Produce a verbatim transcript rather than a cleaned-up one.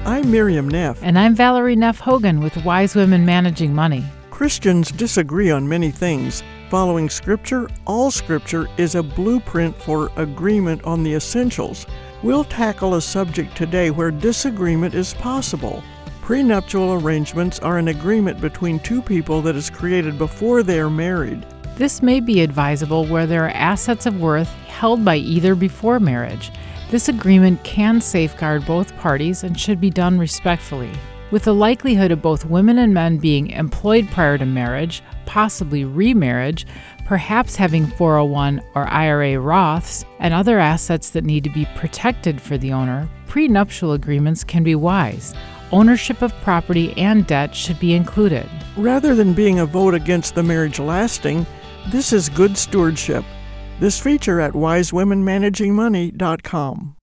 I'm Miriam Neff. And I'm Valerie Neff Hogan with Wise Women Managing Money. Christians disagree on many things. Following Scripture, all Scripture is a blueprint for agreement on the essentials. We'll tackle a subject today where disagreement is possible. Prenuptial arrangements are an agreement between two people that is created before they are married. This may be advisable where there are assets of worth held by either before marriage. This agreement can safeguard both parties and should be done respectfully. With the likelihood of both women and men being employed prior to marriage, possibly remarriage, perhaps having four oh one or I R A Roths, and other assets that need to be protected for the owner, prenuptial agreements can be wise. Ownership of property and debt should be included. Rather than being a vote against the marriage lasting, this is good stewardship. This feature at wise women managing money dot com.